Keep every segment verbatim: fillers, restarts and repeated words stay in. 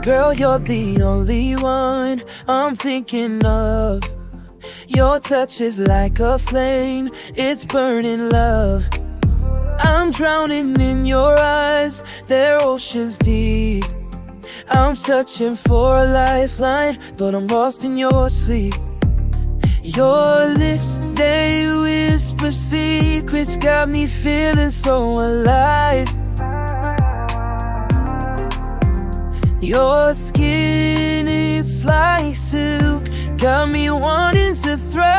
Girl, you're the only one I'm thinking of. Your touch is like a flame, it's burning love. I'm drowning in your eyes, they're oceans deep. I'm searching for a lifeline, but I'm lost in your sleep. Your lips, they whisper secrets, got me feeling so alive. Your skin, it's like silk, got me wanting to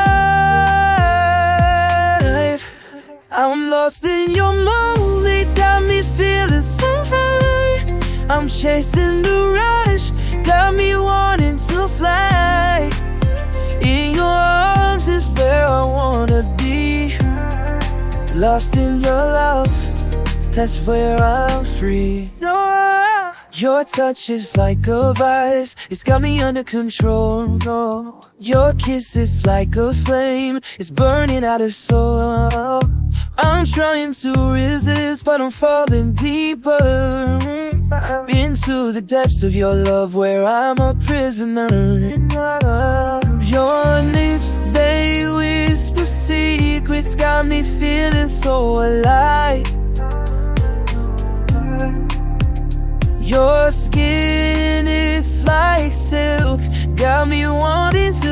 thrive. I'm lost in your mold, it got me feeling so fine. I'm chasing the rush, got me wanting to fly. In your arms is where I wanna be. Lost in your love, that's where I'm free. No, I, your touch is like a vice, it's got me under control. No, your kiss is like a flame, it's burning out of soul. I'm trying to resist, but I'm falling deeper into the depths of your love, where I'm a prisoner. Your lips, they whisper secrets, got me feeling so alive. Your skin, it's like silk, got me wanting to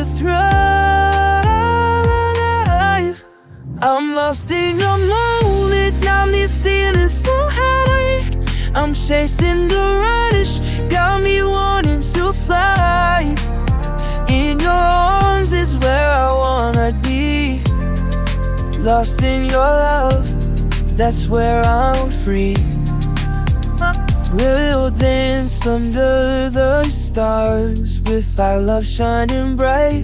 thrive. I'm lost in your mold, it got me feeling so high. I'm chasing the rush, got me wanting to fly. In your arms is where I wanna be. Lost in your love, that's where I'm free. We'll dance under the stars with our love shining bright.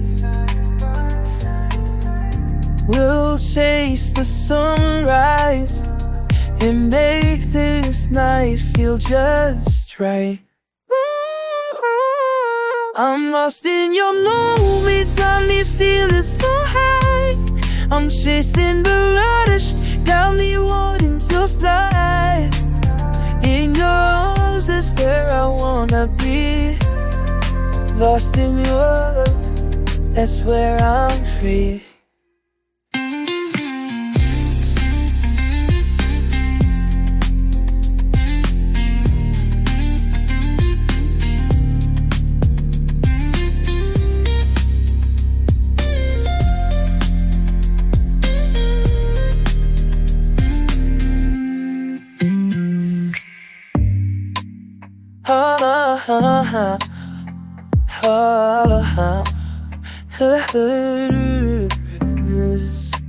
We'll chase the sunrise and make this night feel just right. I'm lost in your moment, got me feeling so high. I'm chasing the rush, got me wanting to fly. In your arms is where I wanna be. Lost in your love, that's where I'm free. Ha ha ha ha ha ha.